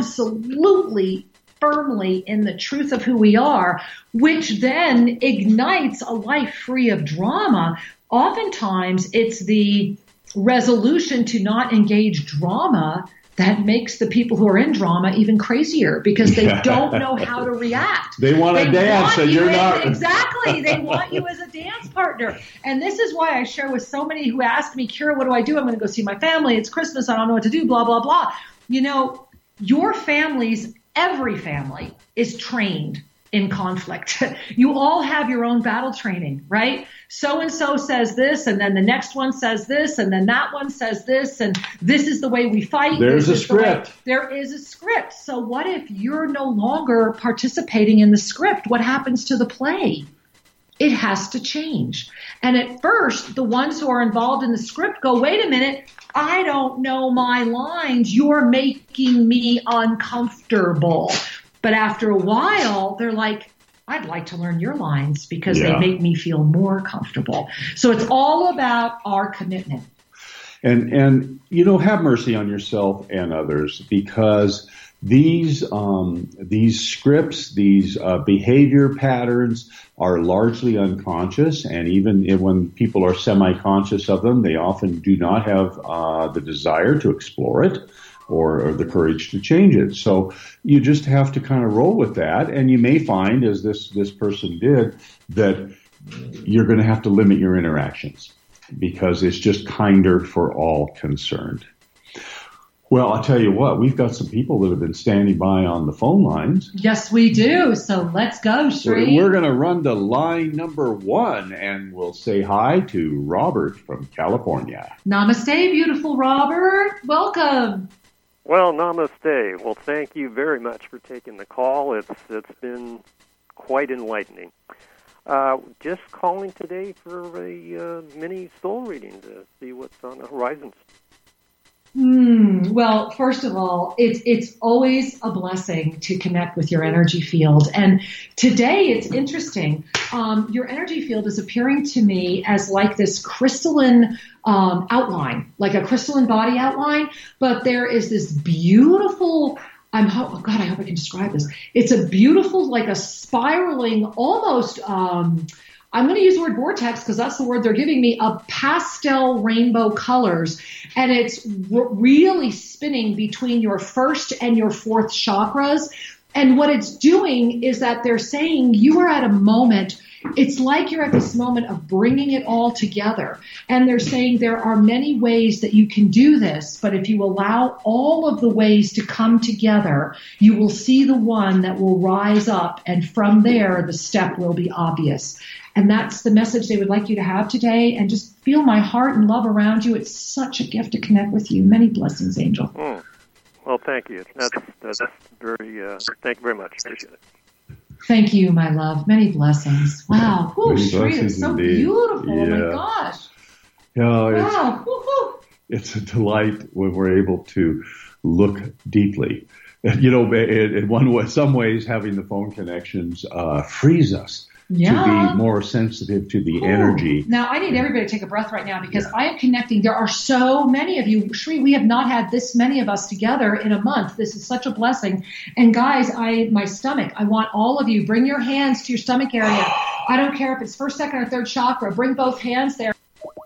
Speaker 2: absolutely firmly in the truth of who we are, which then ignites a life free of drama. Oftentimes, it's the resolution to not engage drama that makes the people who are in drama even crazier because they don't know how to react.
Speaker 3: They want to dance and you're not.
Speaker 2: Exactly. They want you as a dance partner. And this is why I share with so many who ask me, Kira, what do I do? I'm going to go see my family. It's Christmas. I don't know what to do, blah, blah, blah. You know, your families, every family is trained in conflict. You all have your own battle training, right? So-and-so says this, and then the next one says this, and then that one says this, and this is the way we fight.
Speaker 3: There's a script.
Speaker 2: There is a script. So what if you're no longer participating in the script? What happens to the play? It has to change. And at first, the ones who are involved in the script go, wait a minute, I don't know my lines. You're making me uncomfortable. But after a while, they're like, I'd like to learn your lines because they make me feel more comfortable. So it's all about our commitment.
Speaker 3: And you know, have mercy on yourself and others, because these scripts, these behavior patterns are largely unconscious, and even when people are semi-conscious of them, they often do not have the desire to explore it or the courage to change it. So you just have to kind of roll with that, and you may find, as this person did, that you're going to have to limit your interactions because it's just kinder for all concerned. Well, I'll tell you what, we've got some people that have been standing by on the phone lines.
Speaker 2: Yes, we do. So let's go, Sri.
Speaker 3: We're going to run to line number 1, and we'll say hi to Robert from California.
Speaker 2: Namaste, beautiful Robert. Welcome.
Speaker 7: Well, namaste. Well, thank you very much for taking the call. It's been quite enlightening. Just calling today for a mini soul reading to see what's on the horizons.
Speaker 2: Well, first of all, it's always a blessing to connect with your energy field. And today it's interesting. Your energy field is appearing to me as like this crystalline outline, like a crystalline body outline. But there is this beautiful, I hope I can describe this. It's a beautiful, like a spiraling, almost, I'm going to use the word vortex because that's the word they're giving me, of pastel rainbow colors. And it's really spinning between your first and your fourth chakras. And what it's doing is that they're saying you are at a moment, it's like you're at this moment of bringing it all together. And they're saying there are many ways that you can do this, but if you allow all of the ways to come together, you will see the one that will rise up. And from there, the step will be obvious. And that's the message they would like you to have today. And just feel my heart and love around you. It's such a gift to connect with you. Many blessings, Angel.
Speaker 7: Well, thank you. That's very, thank you very much. Appreciate it.
Speaker 2: Thank you, my love. Many blessings. Wow. Sri, it's so
Speaker 3: indeed.
Speaker 2: beautiful.
Speaker 3: Yeah.
Speaker 2: Oh, my gosh.
Speaker 3: Yeah,
Speaker 2: Wow.
Speaker 3: it's a delight when we're able to look deeply. You know, in some ways, having the phone connections frees us to be more sensitive to the energy.
Speaker 2: Now, I need everybody to take a breath right now because I am connecting. There are so many of you. Sri, we have not had this many of us together in a month. This is such a blessing. And guys, my stomach, I want all of you, bring your hands to your stomach area. I don't care if it's first, second, or third chakra. Bring both hands there.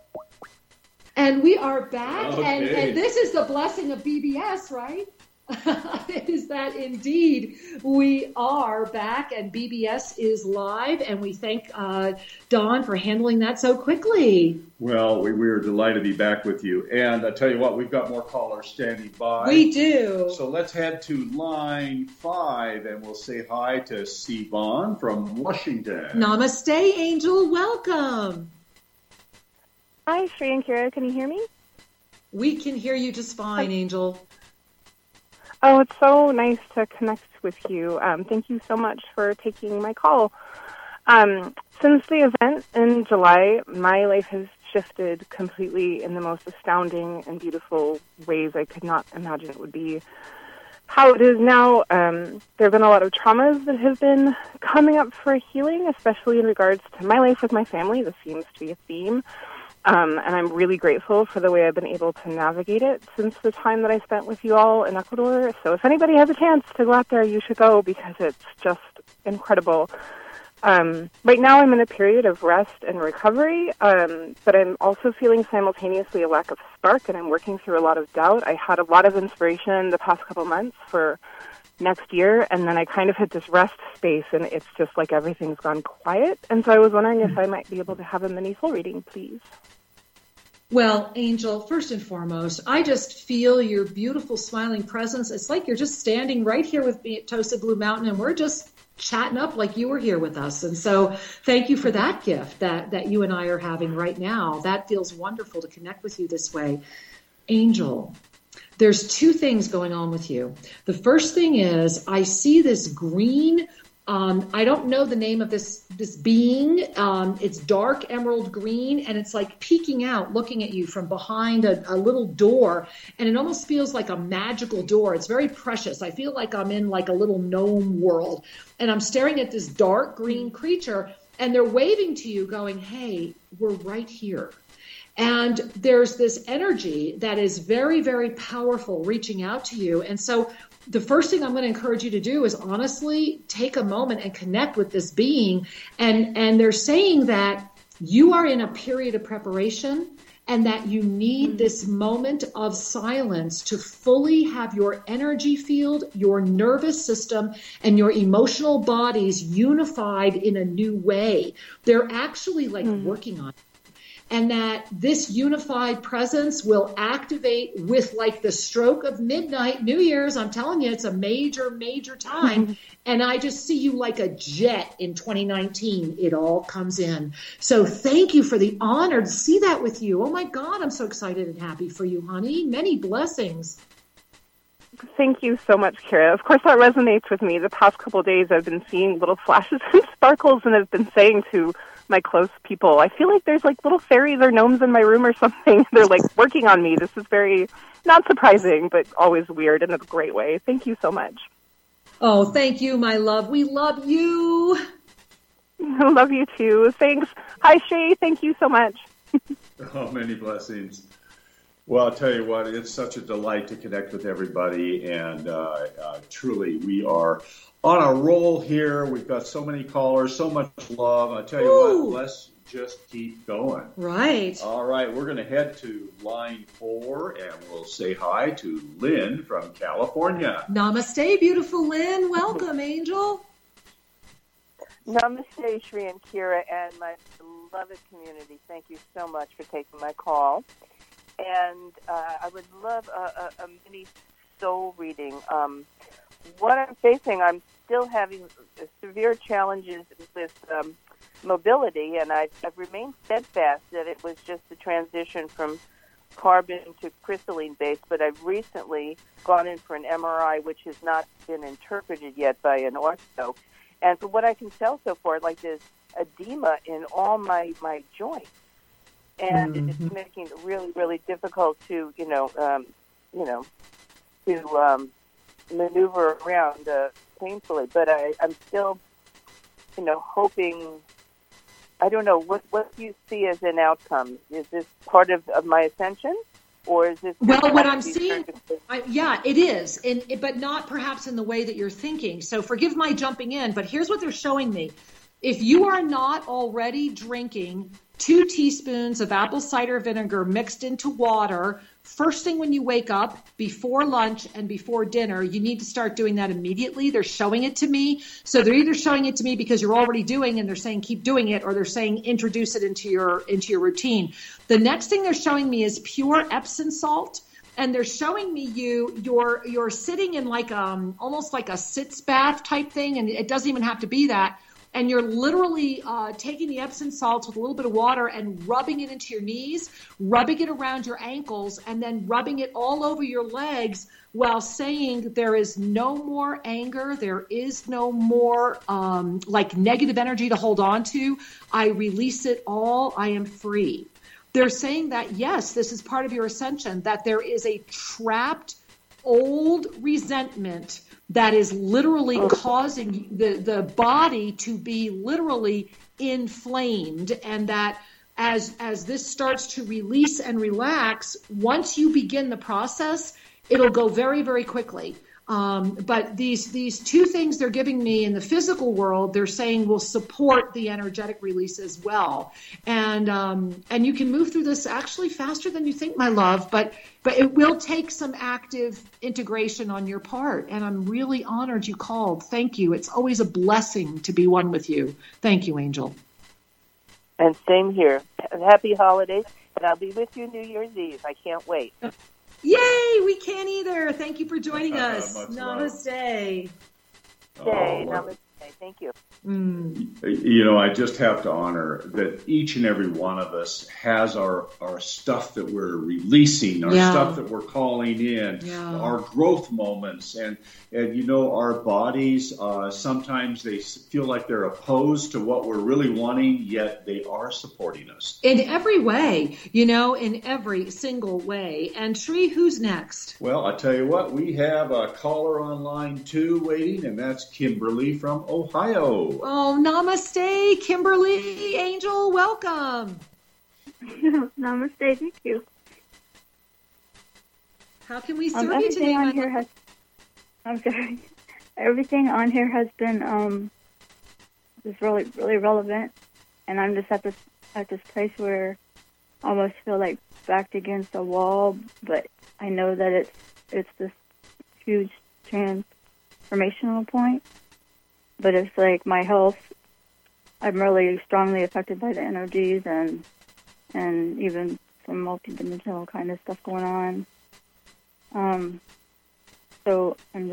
Speaker 2: And we are back.
Speaker 3: Okay.
Speaker 2: And this is the blessing of BBS, right? Is that indeed we are back and BBS is live, and we thank Dawn for handling that so quickly.
Speaker 3: Well, we are delighted to be back with you. And I tell you what, we've got more callers standing by.
Speaker 2: We do.
Speaker 3: So let's head to line 5, and we'll say hi to Sivan from Washington.
Speaker 2: Namaste, Angel. Welcome.
Speaker 8: Hi, Sri and Kira. Can you hear me?
Speaker 2: We can hear you just fine, Angel.
Speaker 8: Oh, it's so nice to connect with you. Thank you so much for taking my call. Since the event in July, my life has shifted completely in the most astounding and beautiful ways I could not imagine it would be. How it is now, there have been a lot of traumas that have been coming up for healing, especially in regards to my life with my family. This seems to be a theme. And I'm really grateful for the way I've been able to navigate it since the time that I spent with you all in Ecuador. So if anybody has a chance to go out there, you should go because it's just incredible. Right now I'm in a period of rest and recovery, but I'm also feeling simultaneously a lack of spark, and I'm working through a lot of doubt. I had a lot of inspiration the past couple months for next year, and then I kind of hit this rest space, and it's just like everything's gone quiet. And so I was wondering if I might be able to have a mini soul reading, please.
Speaker 2: Well, Angel, first and foremost, I just feel your beautiful smiling presence. It's like you're just standing right here with me at Toasted Blue Mountain, and we're just chatting up like you were here with us. And so thank you for that gift that you and I are having right now. That feels wonderful to connect with you this way. Angel, there's two things going on with you. The first thing is I see this green, I don't know the name of this being. It's dark emerald green, and it's like peeking out, looking at you from behind a little door, and it almost feels like a magical door. It's very precious. I feel like I'm in like a little gnome world, and I'm staring at this dark green creature, and they're waving to you going, hey, we're right here. And there's this energy that is very, very powerful reaching out to you. And so the first thing I'm going to encourage you to do is honestly take a moment and connect with this being. And they're saying that you are in a period of preparation and that you need this moment of silence to fully have your energy field, your nervous system, and your emotional bodies unified in a new way. They're actually like working on it. And that this unified presence will activate with like the stroke of midnight, New Year's. I'm telling you, it's a major, major time. And I just see you like a jet in 2019. It all comes in. So thank you for the honor to see that with you. Oh my God, I'm so excited and happy for you, honey. Many blessings.
Speaker 8: Thank you so much, Kira. Of course, that resonates with me. The past couple of days, I've been seeing little flashes and sparkles, and I've been saying to my close people, I feel like there's like little fairies or gnomes in my room or something. They're like working on me. This is very not surprising, but always weird in a great way. Thank you so much.
Speaker 2: Oh, thank you, my love. We love you.
Speaker 8: I love you too. Thanks. Hi, Shay. Thank you so much.
Speaker 3: Oh, many blessings. Well, I'll tell you what, it's such a delight to connect with everybody, and truly, we are on a roll here. We've got so many callers, so much love. I'll tell you what, let's just keep going.
Speaker 2: Right.
Speaker 3: All right, we're going to head to line 4, and we'll say hi to Lynn from California.
Speaker 2: Namaste, beautiful Lynn. Welcome, Angel.
Speaker 9: Namaste, Shri and Kira, and my beloved community. Thank you so much for taking my call. And I would love a mini soul reading. What I'm facing, I'm still having severe challenges with mobility, and I've remained steadfast that it was just the transition from carbon to crystalline base, but I've recently gone in for an MRI, which has not been interpreted yet by an ortho. And from what I can tell so far, like there's edema in all my joints. And it's making it really, really difficult to, maneuver around painfully. But I'm still, hoping. I don't know what do you see as an outcome. Is this part of my ascension, or is this?
Speaker 2: Well, what I'm seeing, it is, but not perhaps in the way that you're thinking. So forgive my jumping in, but here's what they're showing me. If you are not already drinking 2 teaspoons of apple cider vinegar mixed into water, first thing when you wake up, before lunch and before dinner, you need to start doing that immediately. They're showing it to me. So they're either showing it to me because you're already doing and they're saying keep doing it, or they're saying introduce it into your routine. The next thing they're showing me is pure Epsom salt. And they're showing me you're sitting in like almost like a sitz bath type thing, and it doesn't even have to be that. And you're literally taking the Epsom salts with a little bit of water and rubbing it into your knees, rubbing it around your ankles, and then rubbing it all over your legs while saying there is no more anger, there is no more like negative energy to hold on to. I release it all. I am free. They're saying that, yes, this is part of your ascension, that there is a trapped old resentment that is literally causing the body to be literally inflamed, and that as this starts to release and relax, once you begin the process, it'll go very, very quickly. But these 2 things they're giving me in the physical world, they're saying will support the energetic release as well. And you can move through this actually faster than you think, my love, but it will take some active integration on your part. And I'm really honored you called. Thank you. It's always a blessing to be one with you. Thank you, Angel.
Speaker 9: And same here. Happy holidays. And I'll be with you New Year's Eve. I can't wait.
Speaker 2: Yay, we can't either. Thank you for joining us. Namaste.
Speaker 9: Namaste. Thank you.
Speaker 3: I just have to honor that each and every one of us has our stuff that we're releasing, our stuff that we're calling in, our growth moments. And our bodies, sometimes they feel like they're opposed to what we're really wanting, yet they are supporting us.
Speaker 2: In every way, in every single way. And Shri, who's next?
Speaker 3: Well, I tell you what, we have a caller on line 2 waiting, and that's Kimberly from Ohio.
Speaker 2: Oh, namaste, Kimberly. Angel, welcome.
Speaker 10: Namaste, thank you.
Speaker 2: How can we serve you today?
Speaker 10: I'm sorry. Everything on here has been is really, really relevant, and I'm just at this place where I almost feel like backed against a wall, but I know that it's this huge transformational point. But it's like my health, I'm really strongly affected by the energies and even some multidimensional kind of stuff going on. So I'm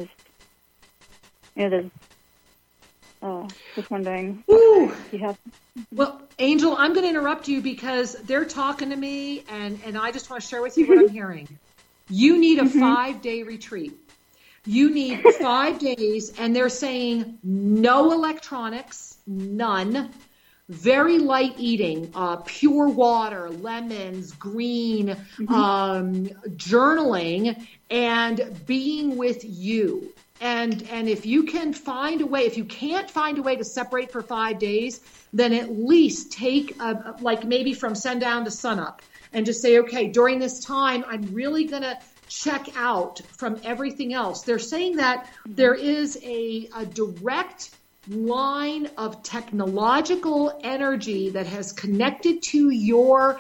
Speaker 10: just wondering.
Speaker 2: Ooh. Well, Angel, I'm going to interrupt you because they're talking to me, and I just want to share with you what I'm hearing. You need a 5-day retreat. You need 5 days, and they're saying no electronics, none. Very light eating, pure water, lemons, green, journaling, and being with you. And if you can find a way, if you can't find a way to separate for 5 days, then at least take like maybe from sundown to sunup and just say, okay, during this time, I'm really going to check out from everything else. They're saying that there is a direct line of technological energy that has connected to your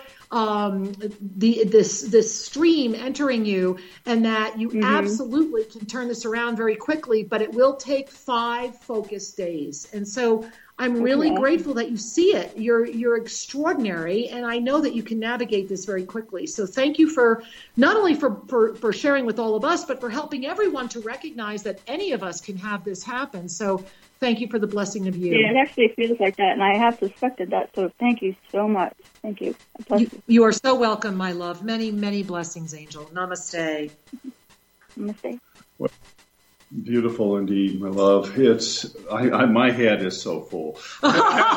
Speaker 2: this stream entering you, and that you absolutely can turn this around very quickly, but it will take 5 focused days. And so I'm really grateful that you see it. You're extraordinary, and I know that you can navigate this very quickly. So thank you for not only for sharing with all of us, but for helping everyone to recognize that any of us can have this happen. So thank you for the blessing of you.
Speaker 10: Yeah, it actually feels like that, and I have suspected that, so thank you so much. Thank you.
Speaker 2: You are so welcome, my love. Many, many blessings, Angel. Namaste.
Speaker 10: Namaste.
Speaker 3: Well, beautiful indeed, my love. My head is so full.
Speaker 2: Well,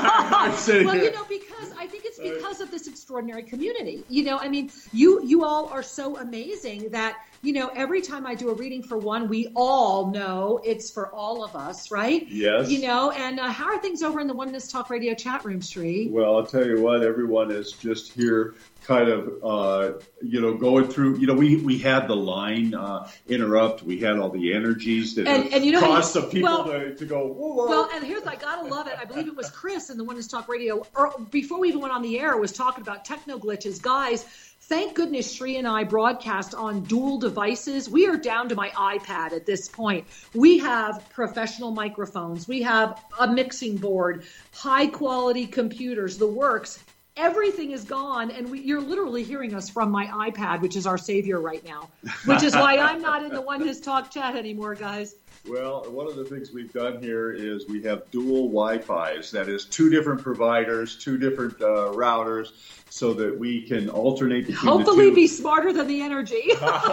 Speaker 2: because I think it's because of this extraordinary community. I mean, you all are so amazing that, every time I do a reading for one, we all know it's for all of us, right?
Speaker 3: Yes.
Speaker 2: And how are things over in the Oneness Talk Radio chat room, Sri?
Speaker 3: Well, I'll tell you what, everyone is just here kind of, going through, we had the line interrupt. We had all the energies that caused some people to go, whoa.
Speaker 2: Well, and I gotta love it. I believe it was Chris in the Oneness Talk Radio, before we even went on the air, was talking about techno glitches. Guys, thank goodness Sri and I broadcast on dual devices. We are down to my iPad at this point. We have professional microphones. We have a mixing board, high quality computers, the works. Everything is gone, and you're literally hearing us from my iPad, which is our savior right now, which is why I'm not in the Oneness Talk chat anymore, guys.
Speaker 3: Well, one of the things we've done here is we have dual Wi-Fis. That is 2 different providers, 2 different routers, so that we can alternate between
Speaker 2: hopefully
Speaker 3: the 2.
Speaker 2: Be smarter than the energy.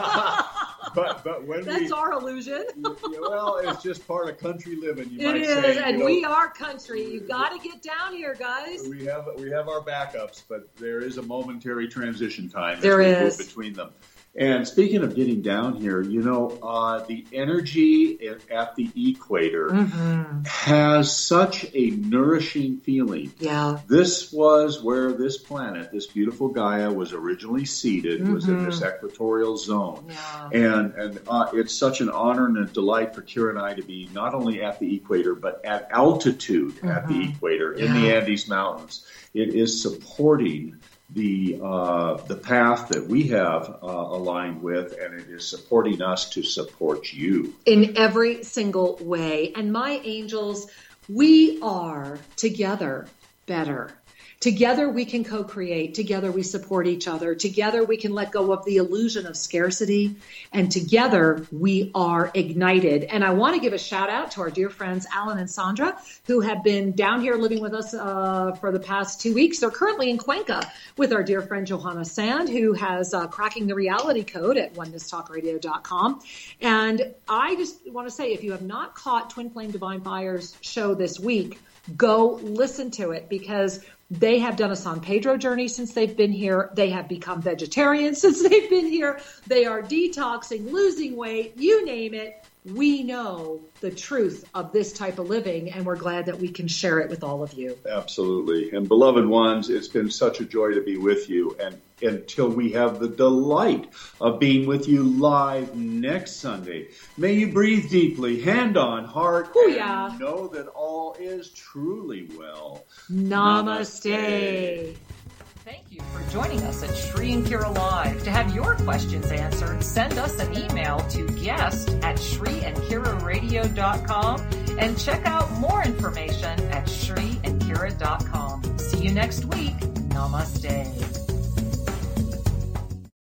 Speaker 3: But when
Speaker 2: that's our illusion.
Speaker 3: Well, it's just part of country living.
Speaker 2: It is, and we are country. You got to get down here, guys.
Speaker 3: We have our backups, but there is a momentary transition time.
Speaker 2: There is
Speaker 3: move between them. And speaking of getting down here, the energy at the equator has such a nourishing feeling.
Speaker 2: Yeah.
Speaker 3: This was where this planet, this beautiful Gaia, was originally seated, was in this equatorial zone.
Speaker 2: Yeah.
Speaker 3: And it's such an honor and a delight for Kira and I to be not only at the equator, but at altitude at the equator in the Andes Mountains. It is supporting the path that we have aligned with, and it is supporting us to support you
Speaker 2: in every single way. And my angels, we are together better. Together we can co-create. Together we support each other. Together we can let go of the illusion of scarcity. And together we are ignited. And I want to give a shout out to our dear friends Alan and Sandra, who have been down here living with us for the past 2 weeks. They're currently in Cuenca with our dear friend Johanna Sand, who has Cracking the Reality Code at onenesstalkradio.com. And I just want to say, if you have not caught Twin Flame Divine Fire's show this week, go listen to it, because they have done a San Pedro journey since they've been here. They have become vegetarians since they've been here. They are detoxing, losing weight, you name it. We know the truth of this type of living, and we're glad that we can share it with all of you.
Speaker 3: Absolutely. And beloved ones, it's been such a joy to be with you. And until we have the delight of being with you live next Sunday, may you breathe deeply, hand on heart, and know that all is truly well.
Speaker 2: Namaste.
Speaker 6: Thank you for joining us at Sri and Kira Live. To have your questions answered, send us an email to guest@SriandKiraRadio.com and check out more information at SriandKira.com. See you next week. Namaste.